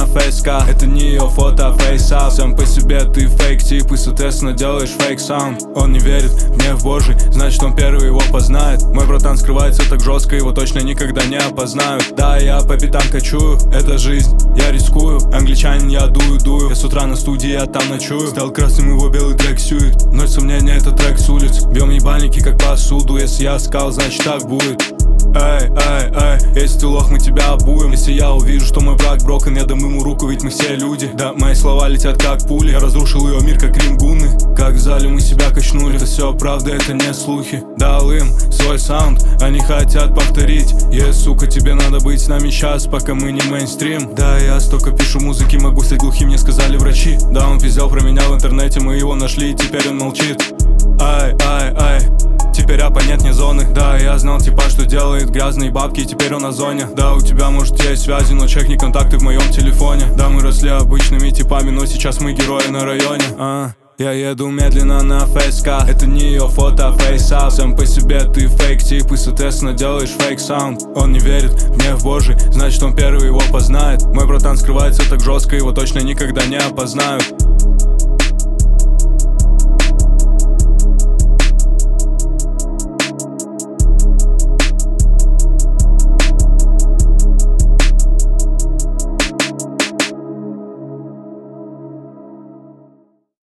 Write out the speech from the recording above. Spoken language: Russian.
фейска. Это не ее фото, фейса. Сам по себе ты фейк тип и, соответственно, делаешь фейк саунд. Он не верит в гнев Божий, значит он первый его познает. Мой братан скрывается так жестко, его точно никогда не опознают. Да, я по пятам кочую, это жизнь, я рискую. Англичанин, я дую. Я с утра на студии, я там ночую. Стал красным, его белый трек сюет. Ноль сомнения, это трек с улиц. Бьем ебальники как посуду. Если я сказал, значит так будет. Эй, если ты лох, мы тебя обуем. Если я увижу, что мой враг broken, я дам ему руку, ведь мы все люди. Да, мои слова летят как пули. Я разрушил ее мир, как рингуны. Как в зале мы себя качнули. Это все правда, это не слухи. Дал им свой саунд, они хотят повторить. Сука, тебе надо быть с нами сейчас, пока мы не мейнстрим. Да, я столько пишу музыки, могу стать глухим, мне сказали врачи. Да, он пиздел про меня в интернете, мы его нашли, и теперь он молчит. Теперь рэпа нет ни зоны. Да, я знал типа, что делает грязные бабки, и теперь он на зоне. Да, у тебя может есть связи, но чекни контакты в моем телефоне. Да, мы росли обычными типами, но сейчас мы герои на районе. Я еду медленно на фейска. Это не ее фото, фейса. Сам по себе ты фейк тип и, соответственно, делаешь фейк саунд. Он не верит в гнев Божий, значит он первый его познает. Мой братан скрывается так жестко, его точно никогда не опознают.